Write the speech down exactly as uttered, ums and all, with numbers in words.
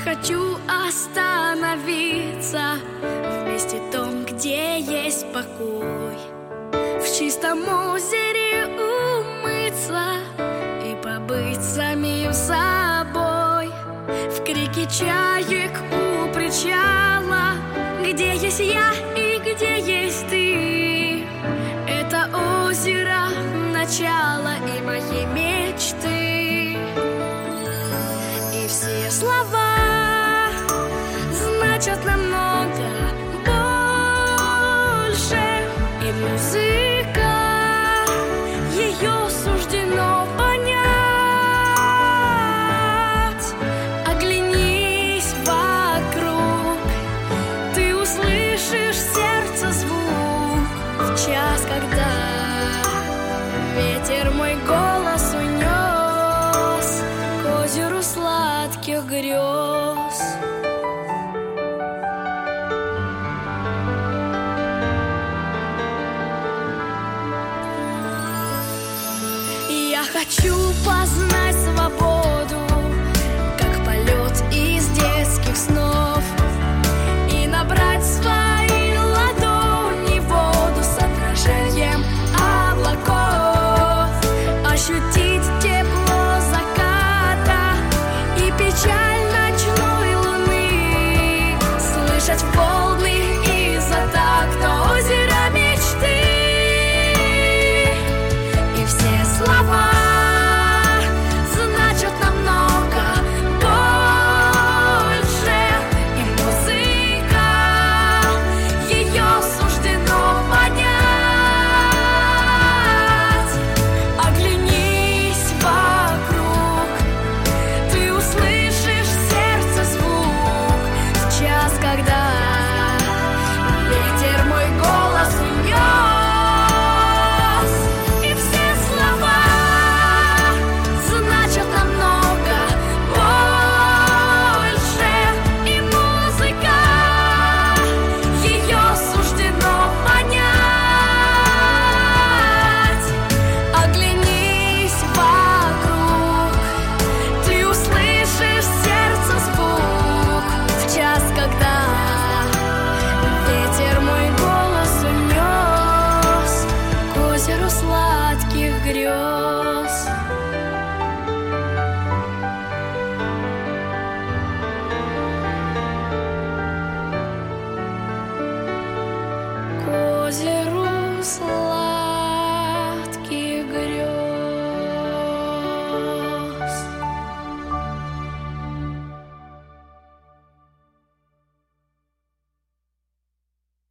хочу остановиться в месте том, где есть покой, в чистом озере умыться и побыть самим собой, в крике чаек у причала, где есть я и где есть ты. Это озеро — начало и моей мечты. И все слова значат намного больше, и музыка, ее суждено понять. Оглянись вокруг, ты услышишь сердце звук в час, когда ветер мой голос унес к озеру сладких грез. Я хочу познать свободу, как полет из детских снов, и набрать в свои ладони воду с отражением облаков, ощутить тепло заката и печаль ночной луны, слышать волны из-за такта озера мечты. И все слова значат намного больше, и музыка, ее суждено понять. Оглянись вокруг, ты услышишь сердце звук в час, когда ветер мой голос унес. И все слова значат намного больше, и музыка, ее суждено понять. Оглянись вокруг, ты услышишь сердце звук в час, когда ветер мой голос унес к озеру сладких грез. К озеру